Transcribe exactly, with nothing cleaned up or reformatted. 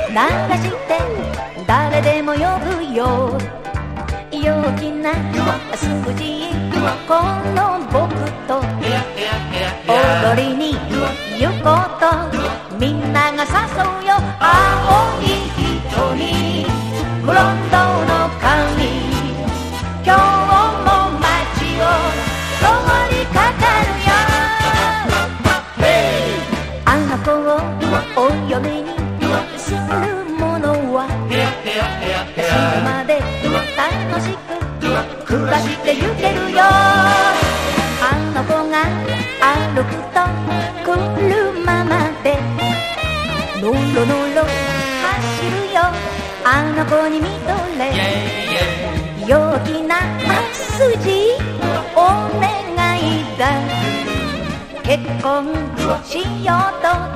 流して誰でも呼ぶよ。陽気な数字この僕と踊りに行こうとみんなが誘うよ。青い瞳ブロンドの髪今日も街を通りかかるよ。あの子をお嫁にするものは死ぬまで楽しく暮らしてゆけるよ。あの子が歩くと車までノロノロ走るよ。あの子に見とれ陽気な筋お願いだ。結婚しようと